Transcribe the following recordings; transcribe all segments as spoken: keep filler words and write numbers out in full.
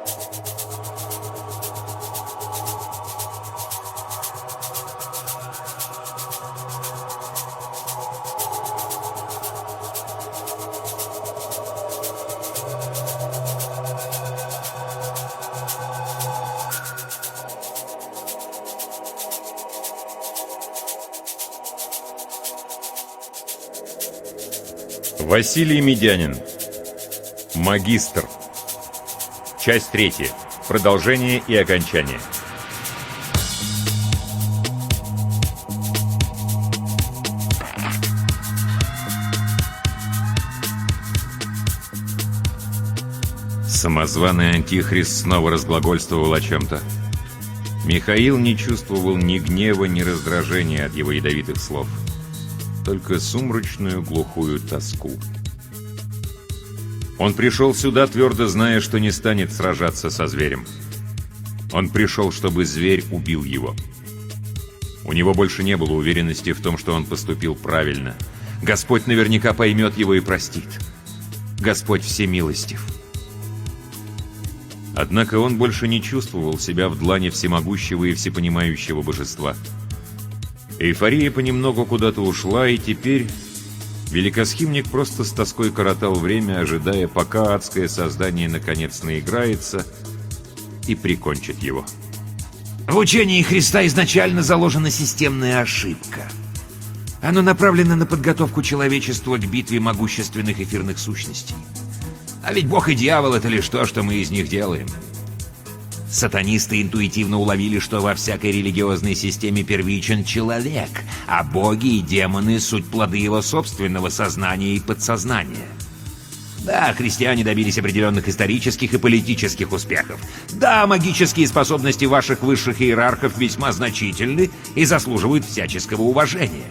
Василий Медянин. Магистр. Часть третья. Продолжение и окончание. Самозваный антихрист снова разглагольствовал о чем-то. Михаил не чувствовал ни гнева, ни раздражения от его ядовитых слов. Только сумрачную глухую тоску. Он пришел сюда, твердо зная, что не станет сражаться со зверем. Он пришел, чтобы зверь убил его. У него больше не было уверенности в том, что он поступил правильно. Господь наверняка поймет его и простит. Господь всемилостив. Однако он больше не чувствовал себя в длани всемогущего и всепонимающего божества. Эйфория понемногу куда-то ушла, и теперь великосхимник просто с тоской коротал время, ожидая, пока адское создание наконец наиграется и прикончит его. В учении Христа изначально заложена системная ошибка. Оно направлено на подготовку человечества к битве могущественных эфирных сущностей. А ведь Бог и дьявол — это лишь то, что мы из них делаем. Сатанисты интуитивно уловили, что во всякой религиозной системе первичен человек, а боги и демоны — суть плоды его собственного сознания и подсознания. Да, христиане добились определенных исторических и политических успехов. Да, магические способности ваших высших иерархов весьма значительны и заслуживают всяческого уважения.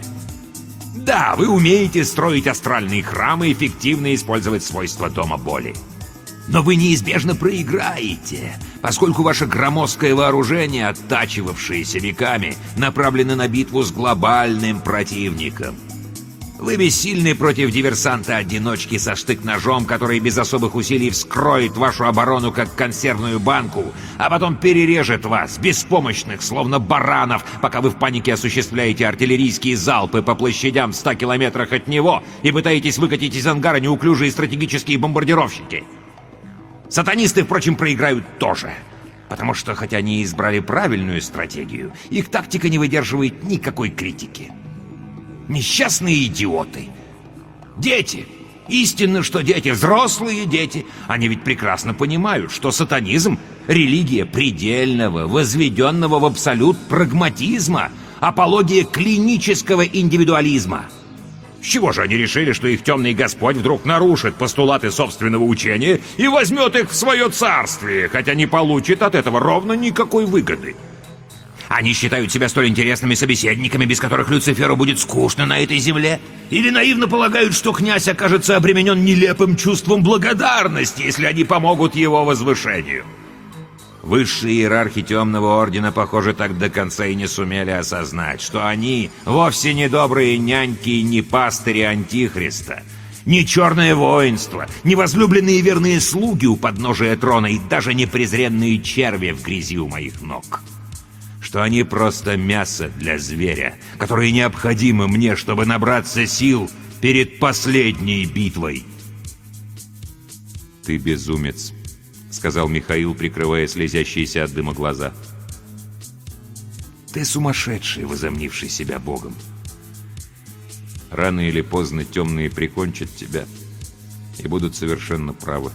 Да, вы умеете строить астральные храмы и эффективно использовать свойства дома боли. Но вы неизбежно проиграете, поскольку ваше громоздкое вооружение, оттачивавшееся веками, направлено на битву с глобальным противником. Вы бессильны против диверсанта-одиночки со штык-ножом, который без особых усилий вскроет вашу оборону как консервную банку, а потом перережет вас, беспомощных, словно баранов, пока вы в панике осуществляете артиллерийские залпы по площадям в ста километрах от него и пытаетесь выкатить из ангара неуклюжие стратегические бомбардировщики. Сатанисты, впрочем, проиграют тоже, потому что, хотя они избрали правильную стратегию, их тактика не выдерживает никакой критики. Несчастные идиоты. Дети. Истинно, что дети, взрослые дети. Они ведь прекрасно понимают, что сатанизм — религия предельного, возведенного в абсолют прагматизма, апология клинического индивидуализма. С чего же они решили, что их темный Господь вдруг нарушит постулаты собственного учения и возьмет их в свое царствие, хотя не получит от этого ровно никакой выгоды? Они считают себя столь интересными собеседниками, без которых Люциферу будет скучно на этой земле? Или наивно полагают, что князь окажется обременен нелепым чувством благодарности, если они помогут его возвышению? Высшие иерархи Темного Ордена, похоже, так до конца и не сумели осознать, что они вовсе не добрые няньки и не пастыри Антихриста, не черное воинство, не возлюбленные верные слуги у подножия трона и даже не презренные черви в грязи у моих ног. Что они просто мясо для зверя, которое необходимо мне, чтобы набраться сил перед последней битвой. «Ты безумец», — сказал Михаил, прикрывая слезящиеся от дыма глаза. «Ты сумасшедший, возомнивший себя Богом. Рано или поздно темные прикончат тебя и будут совершенно правы.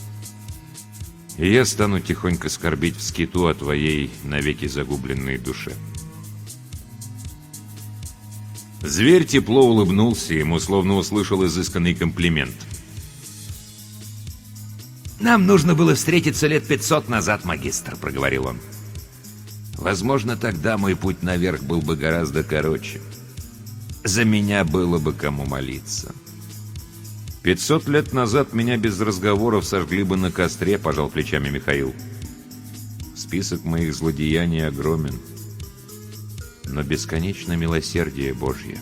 И я стану тихонько скорбить в скиту о твоей навеки загубленной душе». Зверь тепло улыбнулся ему, словно услышал изысканный комплимент. «Нам нужно было встретиться лет пятьсот назад, магистр», — проговорил он. «Возможно, тогда мой путь наверх был бы гораздо короче. За меня было бы кому молиться». «Пятьсот лет назад меня без разговоров сожгли бы на костре», — пожал плечами Михаил. «Список моих злодеяний огромен, но бесконечно милосердие Божье».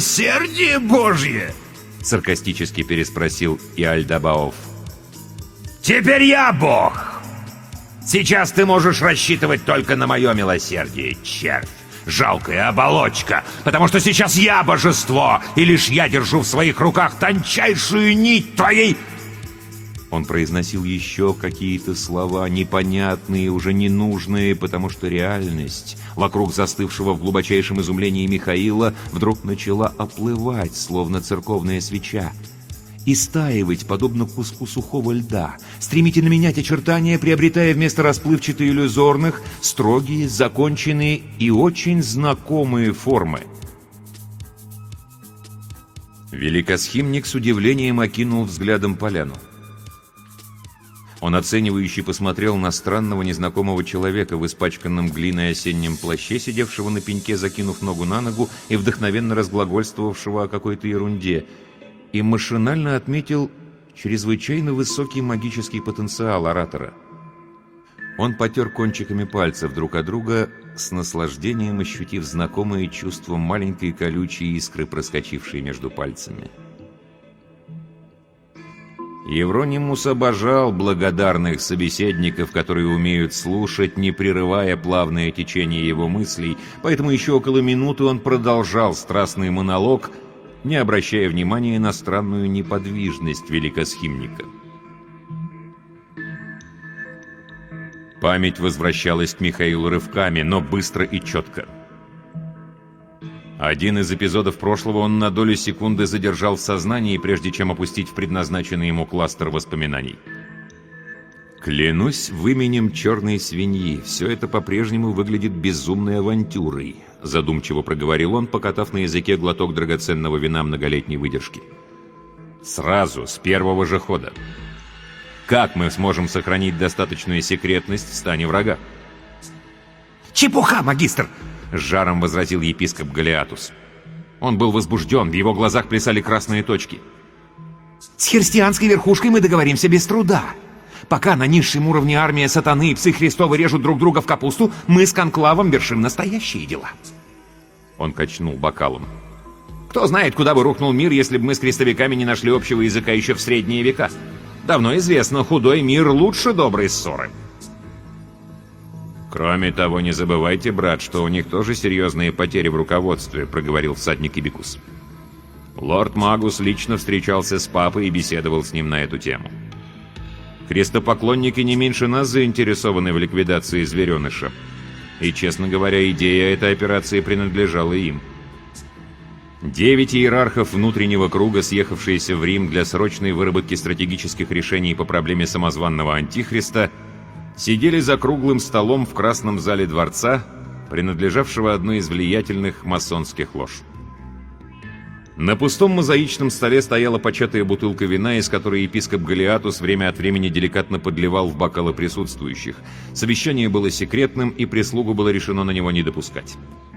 «Милосердие Божье?» — саркастически переспросил Иальдабаоф. Теперь я бог! Сейчас ты можешь рассчитывать только на мое милосердие, червь. Жалкая оболочка, потому что сейчас я божество, и лишь я держу в своих руках тончайшую нить твоей... Он произносил еще какие-то слова, непонятные, уже ненужные, потому что реальность вокруг застывшего в глубочайшем изумлении Михаила вдруг начала оплывать, словно церковная свеча, и стаивать, подобно куску сухого льда, стремительно менять очертания, приобретая вместо расплывчатых иллюзорных строгие, законченные и очень знакомые формы. Великосхимник с удивлением окинул взглядом поляну. Он оценивающе посмотрел на странного незнакомого человека в испачканном глиной осеннем плаще, сидевшего на пеньке, закинув ногу на ногу и вдохновенно разглагольствовавшего о какой-то ерунде, и машинально отметил чрезвычайно высокий магический потенциал оратора. Он потер кончиками пальцев друг от друга, с наслаждением ощутив знакомые чувства маленькой колючей искры, проскочившей между пальцами. Евронимус обожал благодарных собеседников, которые умеют слушать, не прерывая плавное течение его мыслей, поэтому еще около минуты он продолжал страстный монолог, не обращая внимания на странную неподвижность великосхимника. Память возвращалась к Михаилу рывками, но быстро и четко. Один из эпизодов прошлого он на долю секунды задержал в сознании, прежде чем опустить в предназначенный ему кластер воспоминаний. «Клянусь в именем черной свиньи, все это по-прежнему выглядит безумной авантюрой», задумчиво проговорил он, покатав на языке глоток драгоценного вина многолетней выдержки. «Сразу, с первого же хода. Как мы сможем сохранить достаточную секретность в стане врага?» «Чепуха, магистр!» — с жаром возразил епископ Галиатус. Он был возбужден, в его глазах плясали красные точки. «С христианской верхушкой мы договоримся без труда. Пока на низшем уровне армия сатаны и псы Христовы режут друг друга в капусту, мы с конклавом вершим настоящие дела». Он качнул бокалом. «Кто знает, куда бы рухнул мир, если бы мы с крестовиками не нашли общего языка еще в средние века. Давно известно, худой мир лучше доброй ссоры». «Кроме того, не забывайте, брат, что у них тоже серьезные потери в руководстве», — проговорил всадник Ибикус. «Лорд Магус лично встречался с папой и беседовал с ним на эту тему. Крестопоклонники не меньше нас заинтересованы в ликвидации звереныша. И, честно говоря, идея этой операции принадлежала им. Девять иерархов внутреннего круга, съехавшиеся в Рим для срочной выработки стратегических решений по проблеме самозванного Антихриста, сидели за круглым столом в красном зале дворца, принадлежавшего одной из влиятельных масонских лож. На пустом мозаичном столе стояла початая бутылка вина, из которой епископ Галиатус время от времени деликатно подливал в бокалы присутствующих. Совещание было секретным, и прислугу было решено на него не допускать.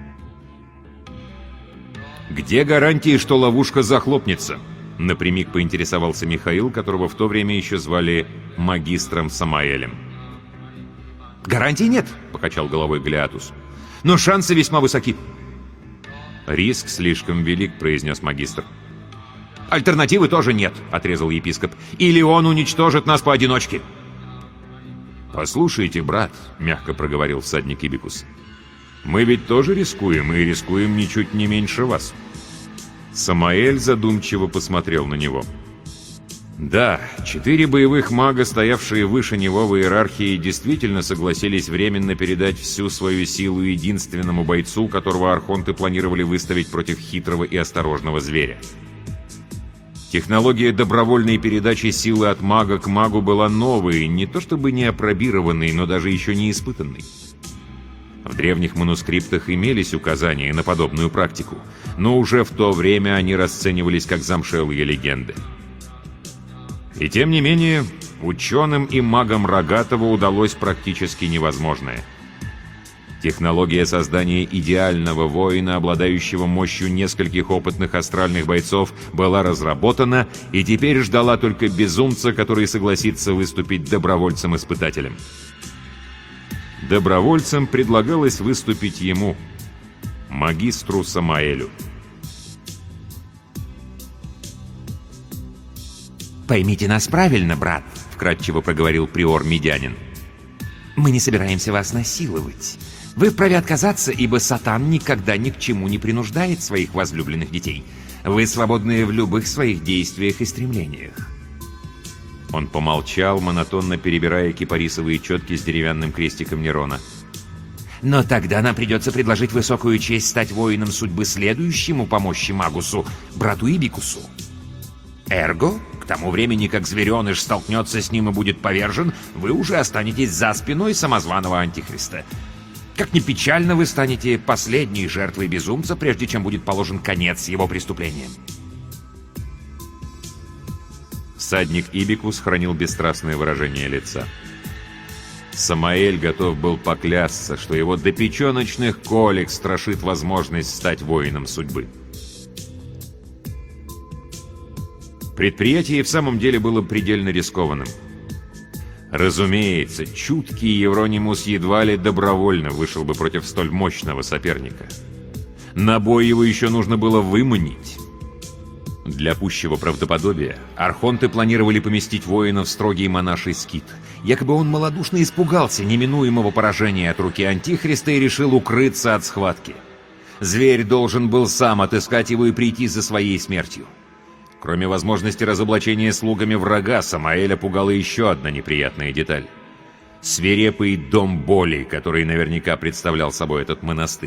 «Где гарантии, что ловушка захлопнется?» — напрямик поинтересовался Михаил, которого в то время еще звали магистром Самаэлем. «Гарантий нет», — покачал головой Галиатус. «но шансы весьма высоки». «Риск слишком велик», — произнес магистр. «Альтернативы тоже нет», — отрезал епископ. «Или он уничтожит нас поодиночке». «Послушайте, брат», — мягко проговорил всадник Ибикус, — «мы ведь тоже рискуем, и рискуем ничуть не меньше вас». Самаэль задумчиво посмотрел на него. Да, четыре боевых мага, стоявшие выше него в иерархии, действительно согласились временно передать всю свою силу единственному бойцу, которого архонты планировали выставить против хитрого и осторожного зверя. Технология добровольной передачи силы от мага к магу была новой, не то чтобы не опробированной, но даже еще не испытанной. В древних манускриптах имелись указания на подобную практику, но уже в то время они расценивались как замшелые легенды. И тем не менее, ученым и магам Рогатого удалось практически невозможное. Технология создания идеального воина, обладающего мощью нескольких опытных астральных бойцов, была разработана и теперь ждала только безумца, который согласится выступить добровольцем-испытателем. Добровольцем предлагалось выступить ему, магистру Самаэлю. «Поймите нас правильно, брат», — вкратчиво проговорил приор Медянин. «Мы не собираемся вас насиловать. Вы вправе отказаться, ибо Сатан никогда ни к чему не принуждает своих возлюбленных детей. Вы свободны в любых своих действиях и стремлениях». Он помолчал, монотонно перебирая кипарисовые четки с деревянным крестиком Нерона. «Но тогда нам придется предложить высокую честь стать воином судьбы следующему по мощи Магусу, брату Ибикусу. Эрго, к тому времени, как звереныш столкнется с ним и будет повержен, вы уже останетесь за спиной самозваного Антихриста. Как ни печально, вы станете последней жертвой безумца, прежде чем будет положен конец его преступлениям». Всадник Ибикус хранил бесстрастное выражение лица. Самаэль готов был поклясться, что его до печеночных колик страшит возможность стать воином судьбы. Предприятие в самом деле было предельно рискованным. Разумеется, чуткий Евронимус едва ли добровольно вышел бы против столь мощного соперника. На бой его еще нужно было выманить. Для пущего правдоподобия архонты планировали поместить воина в строгий монаший скит. Якобы он малодушно испугался неминуемого поражения от руки Антихриста и решил укрыться от схватки. Зверь должен был сам отыскать его и прийти за своей смертью. Кроме возможности разоблачения слугами врага, Самаэля пугала еще одна неприятная деталь. Свирепый дом боли, который наверняка представлял собой этот монастырь.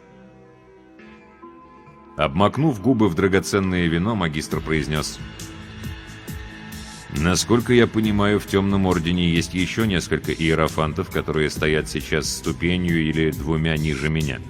Обмакнув губы в драгоценное вино, магистр произнес: «Насколько я понимаю, в Темном Ордене есть еще несколько иерофантов, которые стоят сейчас ступенью или двумя ниже меня».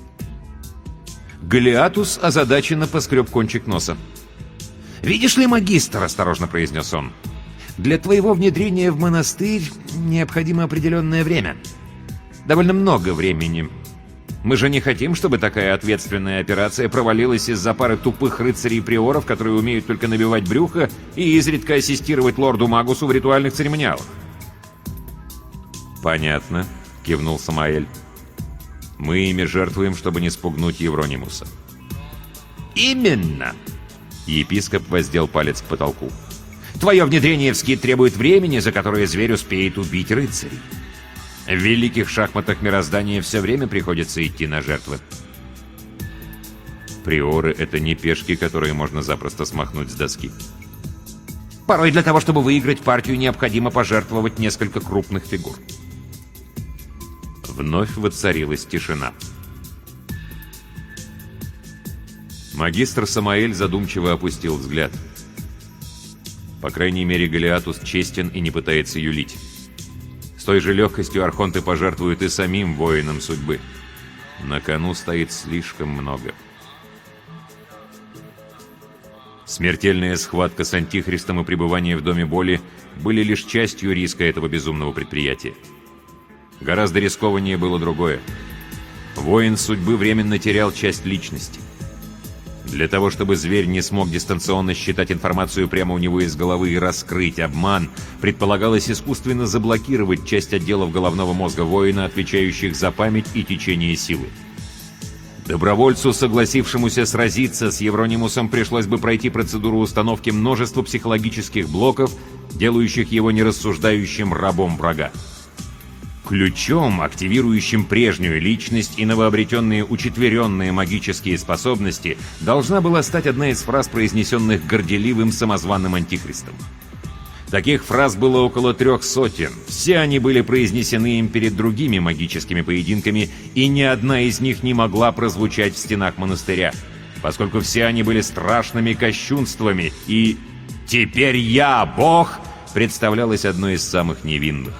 Галиатус озадаченно поскреб кончик носа. «Видишь ли, магистр, — осторожно произнес он, — для твоего внедрения в монастырь необходимо определенное время. Довольно много времени. Мы же не хотим, чтобы такая ответственная операция провалилась из-за пары тупых рыцарей-приоров, которые умеют только набивать брюхо и изредка ассистировать лорду Магусу в ритуальных церемониалах». «Понятно», — кивнул Самаэль. «Мы ими жертвуем, чтобы не спугнуть Евронимуса». «Именно!» — епископ воздел палец к потолку. «Твое внедрение в скит требует времени, за которое зверь успеет убить рыцарей. В великих шахматах мироздания все время приходится идти на жертвы». «Приоры — это не пешки, которые можно запросто смахнуть с доски». «Порой для того, чтобы выиграть партию, необходимо пожертвовать несколько крупных фигур». Вновь воцарилась тишина. Магистр Самаэль задумчиво опустил взгляд. По крайней мере, Галиатус честен и не пытается юлить. С той же легкостью архонты пожертвуют и самим воинам судьбы. На кону стоит слишком много. Смертельная схватка с Антихристом и пребывание в Доме Боли были лишь частью риска этого безумного предприятия. Гораздо рискованнее было другое. Воин судьбы временно терял часть личности. Для того, чтобы зверь не смог дистанционно считать информацию прямо у него из головы и раскрыть обман, предполагалось искусственно заблокировать часть отделов головного мозга воина, отвечающих за память и течение силы. Добровольцу, согласившемуся сразиться с Евронимусом, пришлось бы пройти процедуру установки множества психологических блоков, делающих его нерассуждающим рабом врага. Ключом, активирующим прежнюю личность и новообретенные учетверенные магические способности, должна была стать одна из фраз, произнесенных горделивым самозваным Антихристом. Таких фраз было около трех сотен. Все они были произнесены им перед другими магическими поединками, и ни одна из них не могла прозвучать в стенах монастыря, поскольку все они были страшными кощунствами, и «Теперь я, Бог!» представлялось одной из самых невинных.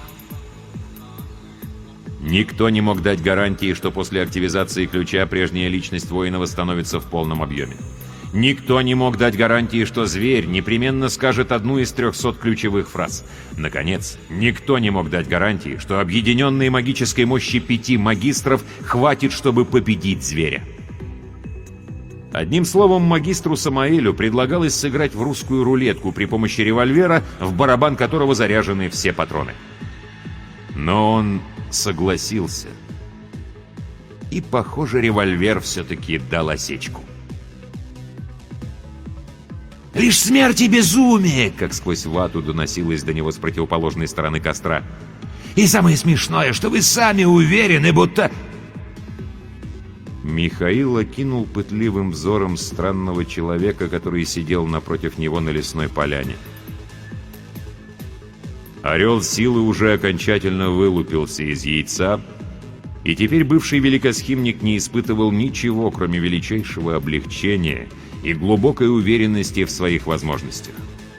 Никто не мог дать гарантии, что после активизации ключа прежняя личность воина восстановится в полном объеме. Никто не мог дать гарантии, что зверь непременно скажет одну из трехсот ключевых фраз. Наконец, никто не мог дать гарантии, что объединенной магической мощи пяти магистров хватит, чтобы победить зверя. Одним словом, магистру Самаэлю предлагалось сыграть в русскую рулетку при помощи револьвера, в барабан которого заряжены все патроны. Но он согласился. И, похоже, револьвер все-таки дал осечку. Лишь смерть и безумие!» Как сквозь вату доносилось до него с противоположной стороны костра. «И самое смешное, что вы сами уверены, будто...» Михаил окинул пытливым взором странного человека, который сидел напротив него на лесной поляне. Орел силы уже окончательно вылупился из яйца, и теперь бывший великосхимник не испытывал ничего, кроме величайшего облегчения и глубокой уверенности в своих возможностях.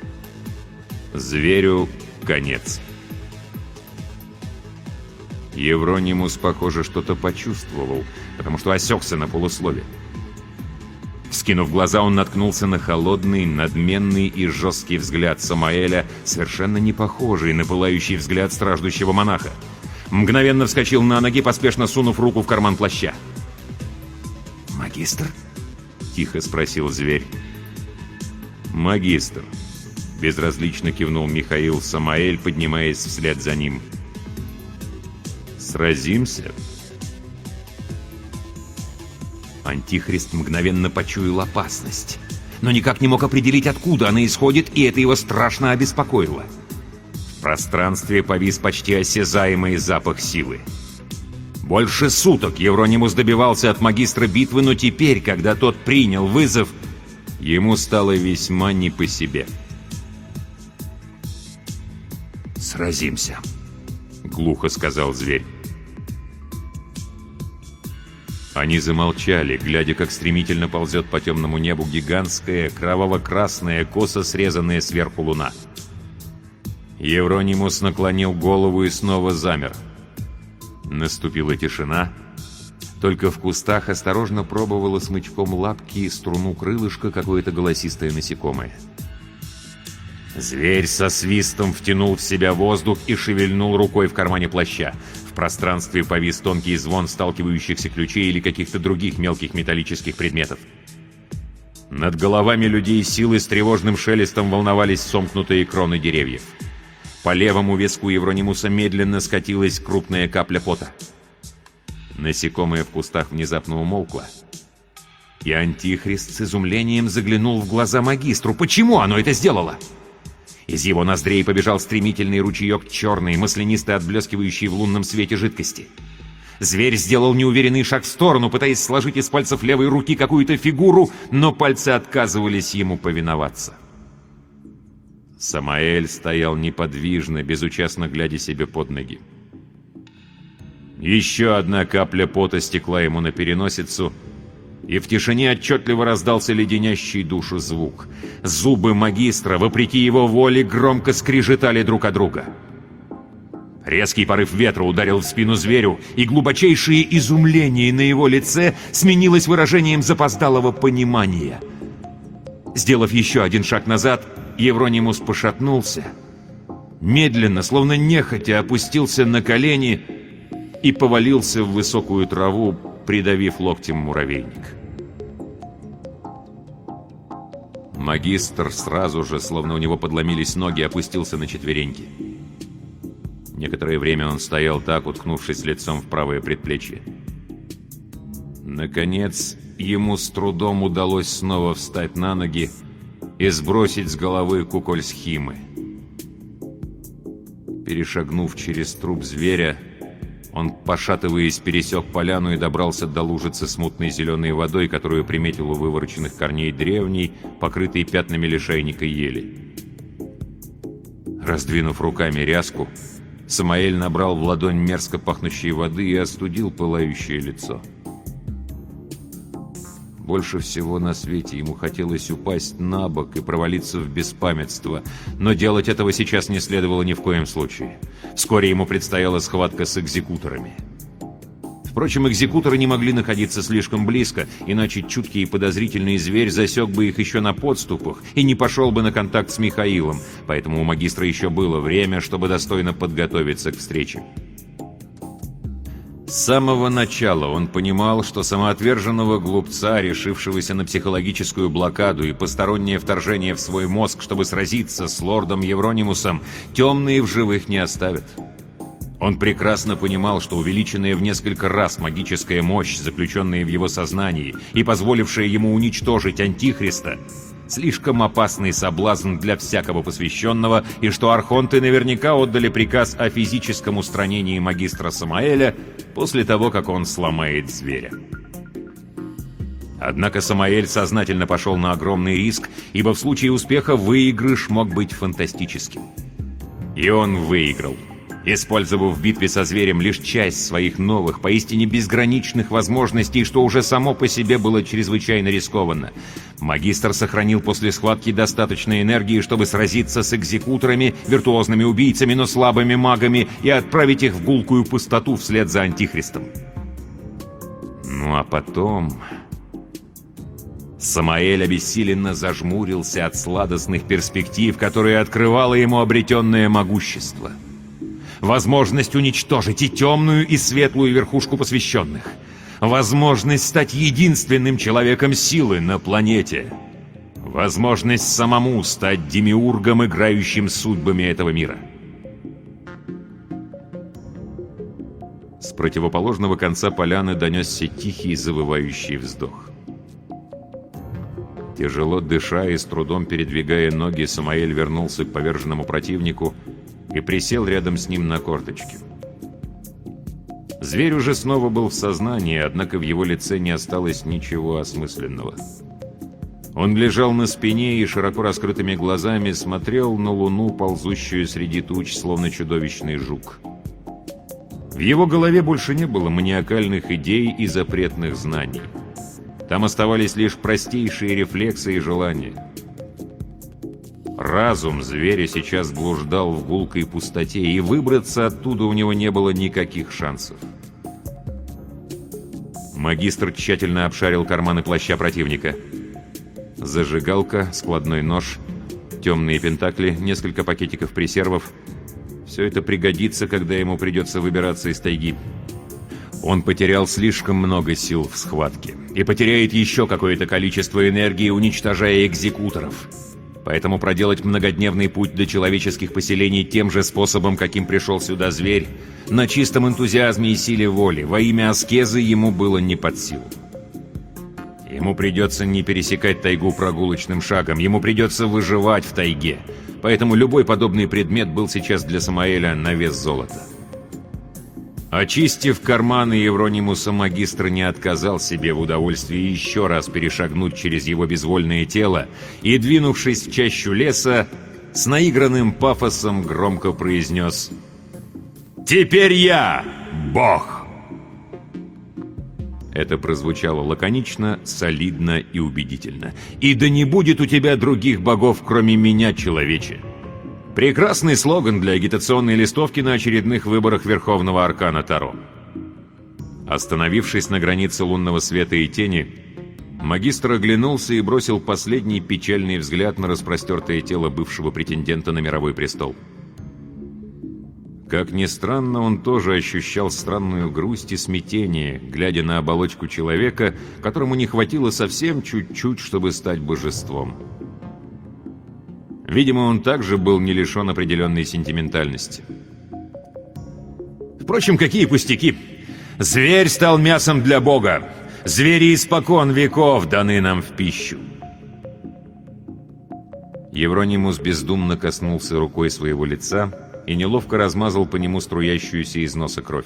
Зверю конец. Евронимус, похоже, что-то почувствовал, потому что осекся на полуслове. Вскинув глаза, он наткнулся на холодный, надменный и жесткий взгляд Самаэля, совершенно не похожий на пылающий взгляд страждущего монаха. Мгновенно вскочил на ноги, поспешно сунув руку в карман плаща. «Магистр?» — тихо спросил зверь. «Магистр», — безразлично кивнул Михаил Самаэль, поднимаясь вслед за ним. «Сразимся?» Антихрист мгновенно почуял опасность, но никак не мог определить, откуда она исходит, и это его страшно обеспокоило. В пространстве повис почти осязаемый запах силы. Больше суток Евронимус добивался от магистра битвы, но теперь, когда тот принял вызов, ему стало весьма не по себе. «Сразимся», — глухо сказал зверь. Они замолчали, глядя, как стремительно ползет по темному небу гигантская, кроваво-красная, косо срезанная сверху луна. Евронимус наклонил голову и снова замер. Наступила тишина. Только в кустах осторожно пробовало смычком лапки и струну крылышка какое-то голосистое насекомое. Зверь со свистом втянул в себя воздух и шевельнул рукой в кармане плаща. В пространстве повис тонкий звон сталкивающихся ключей или каких-то других мелких металлических предметов. Над головами людей силы с тревожным шелестом волновались сомкнутые кроны деревьев. По левому виску Евронимуса медленно скатилась крупная капля пота. Насекомое в кустах внезапно умолкло. И Антихрист с изумлением заглянул в глаза магистру. Почему оно это сделало? Из его ноздрей побежал стремительный ручеек черной, маслянистой, отблескивающей в лунном свете жидкости. Зверь сделал неуверенный шаг в сторону, пытаясь сложить из пальцев левой руки какую-то фигуру, но пальцы отказывались ему повиноваться. Самаэль стоял неподвижно, безучастно глядя себе под ноги. Еще одна капля пота стекла ему на переносицу, и в тишине отчетливо раздался леденящий душу звук. Зубы магистра, вопреки его воле, громко скрежетали друг от друга. Резкий порыв ветра ударил в спину зверю, и глубочайшее изумление на его лице сменилось выражением запоздалого понимания. Сделав еще один шаг назад, Евронимус пошатнулся, медленно, словно нехотя, опустился на колени и повалился в высокую траву, придавив локтем муравейник. Магистр сразу же, словно у него подломились ноги, опустился на четвереньки. Некоторое время он стоял так, уткнувшись лицом в правое предплечье. Наконец, ему с трудом удалось снова встать на ноги и сбросить с головы куколь схимы. Перешагнув через труп зверя, он, пошатываясь, пересек поляну и добрался до лужицы с мутной зеленой водой, которую приметил у вывороченных корней древней, покрытой пятнами лишайника ели. Раздвинув руками ряску, Самаэль набрал в ладонь мерзко пахнущей воды и остудил пылающее лицо. Больше всего на свете ему хотелось упасть на бок и провалиться в беспамятство, но делать этого сейчас не следовало ни в коем случае. Вскоре ему предстояла схватка с экзекуторами. Впрочем, экзекуторы не могли находиться слишком близко, иначе чуткий и подозрительный зверь засек бы их еще на подступах и не пошел бы на контакт с Михаилом, поэтому у магистра еще было время, чтобы достойно подготовиться к встрече. С самого начала он понимал, что самоотверженного глупца, решившегося на психологическую блокаду и постороннее вторжение в свой мозг, чтобы сразиться с лордом Евронимусом, темные в живых не оставят. Он прекрасно понимал, что увеличенная в несколько раз магическая мощь, заключенная в его сознании и позволившая ему уничтожить Антихриста, слишком опасный соблазн для всякого посвященного, и что архонты наверняка отдали приказ о физическом устранении магистра Самаэля после того, как он сломает зверя. Однако Самаэль сознательно пошел на огромный риск, ибо в случае успеха выигрыш мог быть фантастическим. И он выиграл, использовав в битве со зверем лишь часть своих новых, поистине безграничных возможностей, что уже само по себе было чрезвычайно рискованно. Магистр сохранил после схватки достаточно энергии, чтобы сразиться с экзекуторами, виртуозными убийцами, но слабыми магами, и отправить их в гулкую пустоту вслед за Антихристом. Ну а потом... Самаэль обессиленно зажмурился от сладостных перспектив, которые открывало ему обретенное могущество. Возможность уничтожить и темную, и светлую верхушку посвященных. Возможность стать единственным человеком силы на планете. Возможность самому стать демиургом, играющим судьбами этого мира. С противоположного конца поляны донесся тихий завывающий вздох. Тяжело дыша и с трудом передвигая ноги, Самаэль вернулся к поверженному противнику и присел рядом с ним на корточки. Зверь уже снова был в сознании, однако в его лице не осталось ничего осмысленного. Он лежал на спине и широко раскрытыми глазами смотрел на луну, ползущую среди туч, словно чудовищный жук. В его голове больше не было маниакальных идей и запретных знаний. Там оставались лишь простейшие рефлексы и желания. Разум зверя сейчас блуждал в гулкой пустоте, и выбраться оттуда у него не было никаких шансов. Магистр тщательно обшарил карманы плаща противника. Зажигалка, складной нож, темные пентакли, несколько пакетиков пресервов. Все это пригодится, когда ему придется выбираться из тайги. Он потерял слишком много сил в схватке и потеряет еще какое-то количество энергии, уничтожая экзекуторов. Поэтому проделать многодневный путь до человеческих поселений тем же способом, каким пришел сюда зверь, на чистом энтузиазме и силе воли, во имя аскезы, ему было не под силу. Ему придется не пересекать тайгу прогулочным шагом, ему придется выживать в тайге. Поэтому любой подобный предмет был сейчас для Самаэля на вес золота. Очистив карманы Евронимуса, магистр не отказал себе в удовольствии еще раз перешагнуть через его безвольное тело и, двинувшись в чащу леса, с наигранным пафосом громко произнес: «Теперь я Бог!» Это прозвучало лаконично, солидно и убедительно. «И да не будет у тебя других богов, кроме меня, человече!» Прекрасный слоган для агитационной листовки на очередных выборах Верховного Аркана Таро. Остановившись на границе лунного света и тени, магистр оглянулся и бросил последний печальный взгляд на распростертое тело бывшего претендента на мировой престол. Как ни странно, он тоже ощущал странную грусть и смятение, глядя на оболочку человека, которому не хватило совсем чуть-чуть, чтобы стать божеством. Видимо, он также был не лишен определенной сентиментальности. Впрочем, какие пустяки! Зверь стал мясом для Бога! Звери испокон веков даны нам в пищу! Евронимус бездумно коснулся рукой своего лица и неловко размазал по нему струящуюся из носа кровь.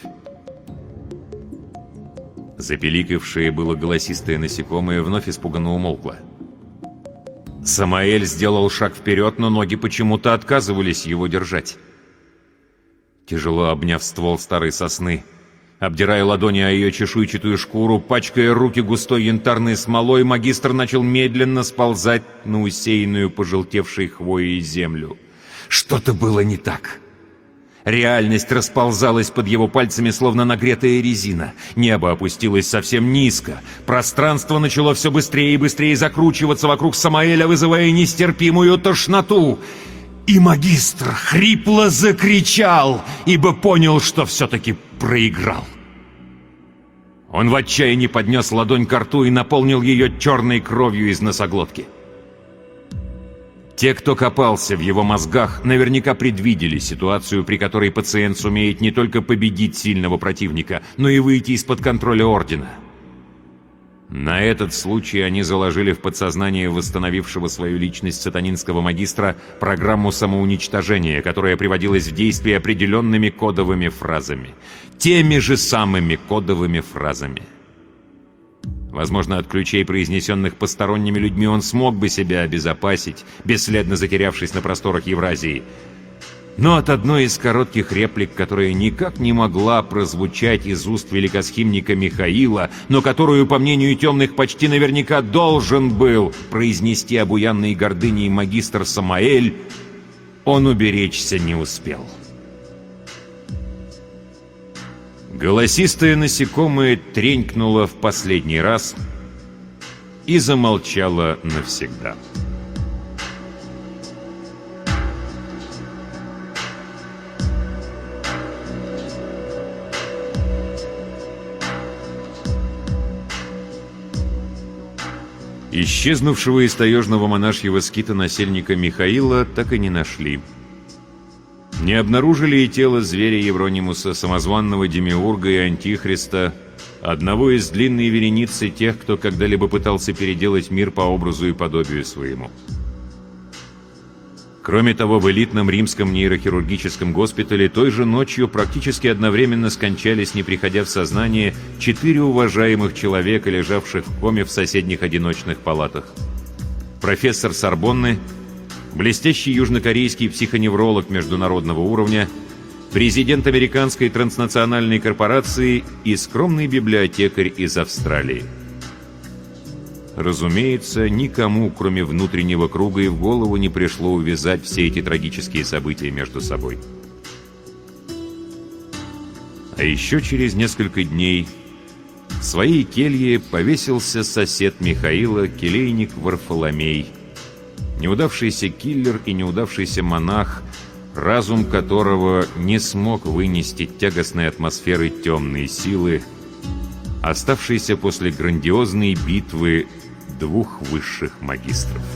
Запеликавшее было голосистое насекомое вновь испуганно умолкло. Самаэль сделал шаг вперед, но ноги почему-то отказывались его держать. Тяжело обняв ствол старой сосны, обдирая ладони о ее чешуйчатую шкуру, пачкая руки густой янтарной смолой, магистр начал медленно сползать на усеянную пожелтевшей хвоей землю. Что-то было не так. Реальность расползалась под его пальцами, словно нагретая резина. Небо опустилось совсем низко. Пространство начало все быстрее и быстрее закручиваться вокруг Самаэля, вызывая нестерпимую тошноту. И магистр хрипло закричал, ибо понял, что все-таки проиграл. Он в отчаянии поднес ладонь ко рту и наполнил ее черной кровью из носоглотки. Те, кто копался в его мозгах, наверняка предвидели ситуацию, при которой пациент сумеет не только победить сильного противника, но и выйти из-под контроля Ордена. На этот случай они заложили в подсознание восстановившего свою личность сатанинского магистра программу самоуничтожения, которая приводилась в действие определенными кодовыми фразами. Теми же самыми кодовыми фразами. Возможно, от ключей, произнесенных посторонними людьми, он смог бы себя обезопасить, бесследно затерявшись на просторах Евразии. Но от одной из коротких реплик, которая никак не могла прозвучать из уст великосхимника Михаила, но которую, по мнению темных, почти наверняка должен был произнести обуянный гордыней магистр Самаэль, он уберечься не успел. Голосистое насекомое тренькнуло в последний раз и замолчало навсегда. Исчезнувшего из таежного монашьего скита насельника Михаила так и не нашли. Не обнаружили и тело зверя Евронимуса, самозванного демиурга и антихриста, одного из длинной вереницы тех, кто когда-либо пытался переделать мир по образу и подобию своему. Кроме того, в элитном римском нейрохирургическом госпитале той же ночью практически одновременно скончались, не приходя в сознание, четыре уважаемых человека, лежавших в коме в соседних одиночных палатах. Профессор Сорбонны, блестящий южнокорейский психоневролог международного уровня, президент американской транснациональной корпорации и скромный библиотекарь из Австралии. Разумеется, никому, кроме внутреннего круга, и в голову не пришло увязать все эти трагические события между собой. А еще через несколько дней в своей келье повесился сосед Михаила, келейник Варфоломей, неудавшийся киллер и неудавшийся монах, разум которого не смог вынести тягостной атмосферы темной силы, оставшийся после грандиозной битвы двух высших магистров.